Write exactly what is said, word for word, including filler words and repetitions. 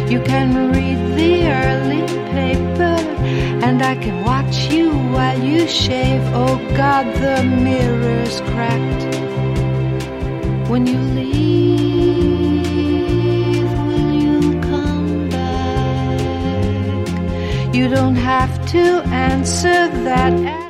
You can read the early paper, and I can watch you while you shave. Oh God, the mirror's cracked. When you leave, will you come back? You don't have to answer that.